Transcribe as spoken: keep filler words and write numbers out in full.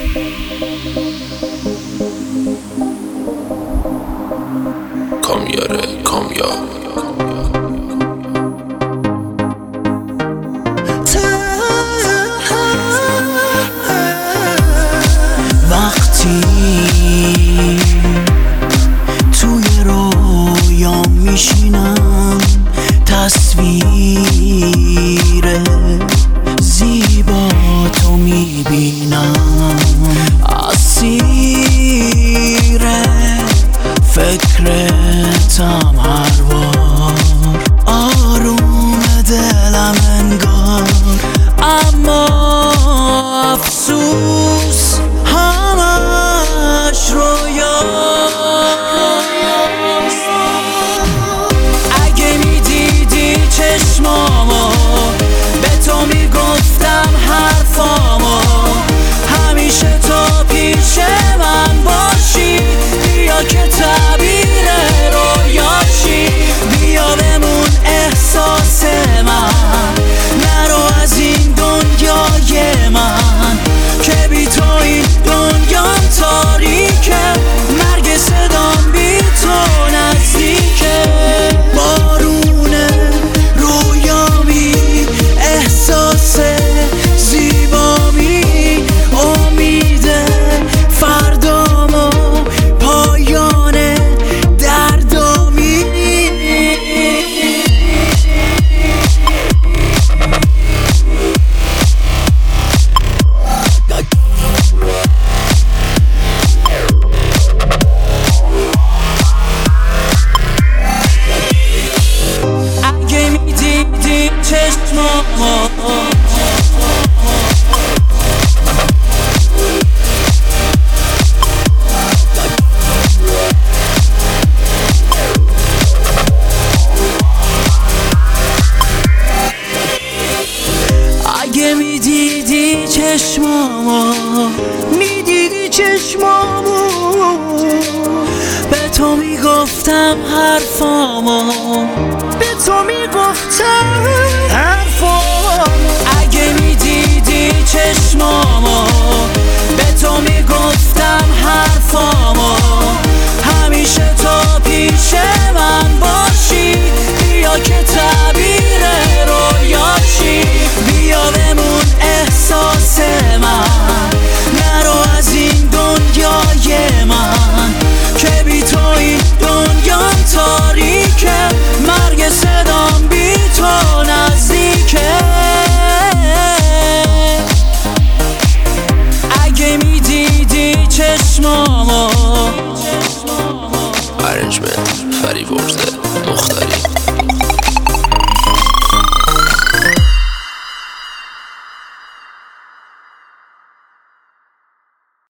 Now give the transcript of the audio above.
کامیاره کامیاب وقتی توی رویا میشینم تصویر زیبا تو میبینم، اسیر فکرتم هر بار، آروم دلم انگار، اما افسوس همش رویاست. اگه میدیدی چشمامو، به تو میگفتم حرفامو، همیشه تو پیش من باشی، بیا که تعبیر رویاشی، بیا بمون احساس من، نرو از این دنیای من که بی تو این دنیام تاریکه، مرگ صدام بی تو نزدیکه. بارونه رویامی، احساس زیبامی، امید فردامو، پایان دردامی. اگه میدیدی چشمامو، اگه میدیدی چشمامو، میدیدی چشمامو، به تو میگفتم حرفامو، به تو میگفتم حرفامو. اگه میدیدی چشمامو، به تو میگفتم حرفامو، همیشه تو پیش من باشی، بیا که تعبیر رویاشی، بیا بمون احساس من، نرو از این دنیای من که بی تو این دنیام تاریکه، مرگ صدام بی تو نزدیکه. اگه میدیدی چشمامو. ارنجمنت فریورزه مختار.